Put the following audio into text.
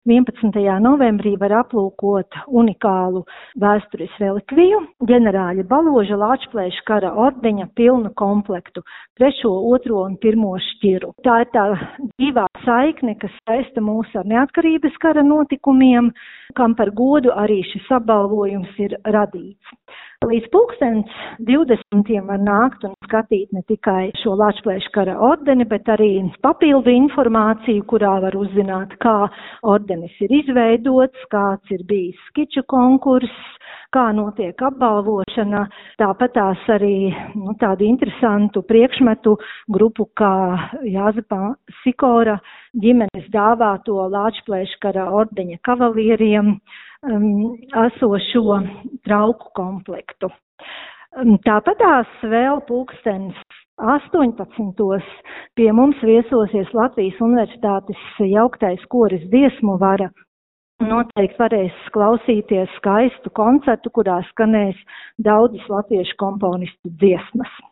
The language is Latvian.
11. novembrī var aplūkot unikālu vēstures relikviju, ģenerāļa Baloža Lāčplēša kara ordeņa pilnu komplektu, 3., 2. un 1. šķiru. Tā ir tā dzīvā saikne, kas saista mūs ar neatkarības kara notikumiem, kam par godu arī šis apbalvojums ir radīts. Līdz 20. var nākt un skatīt ne tikai šo Lāčplēša kara ordeni, bet arī papildu informāciju, kurā var uzzināt, kā ordenis ir izveidots, kāds ir bijis skiču konkurss, kā notiek apbalvošana. Tāpat tās arī tādu interesantu priekšmetu grupu kā Jāzepa Sikora ģimenes dāvāto Lāčplēša kara ordeņa kavalieriem esošo trauku komplektu. Tāpatās vēl 18. pie mums viesosies Latvijas Universitātes jauktais koris Dziesmu vara. Noteikti varēs klausīties skaistu koncertu, kurā skanēs daudzas latviešu komponistu dziesmas.